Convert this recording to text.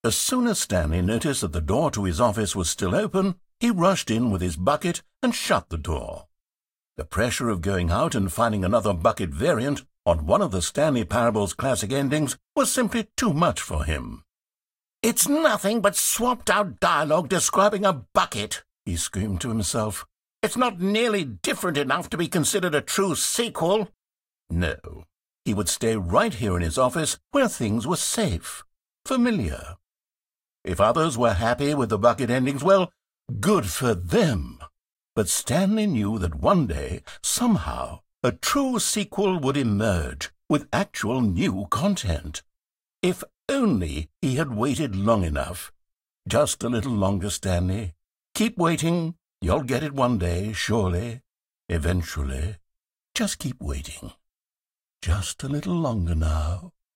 As soon as Stanley noticed that the door to his office was still open, he rushed in with his bucket and shut the door. The pressure of going out and finding another bucket variant on one of the Stanley Parable's classic endings was simply too much for him. "It's nothing but swapped-out dialogue describing a bucket," he screamed to himself. "It's not nearly different enough to be considered a true sequel." No, he would stay right here in his office where things were safe, familiar. If others were happy with the bucket endings, well, good for them. But Stanley knew that one day, somehow, a true sequel would emerge with actual new content. If only he had waited long enough. Just a little longer, Stanley. Keep waiting. You'll get it one day, surely. Eventually. Just keep waiting. Just a little longer now.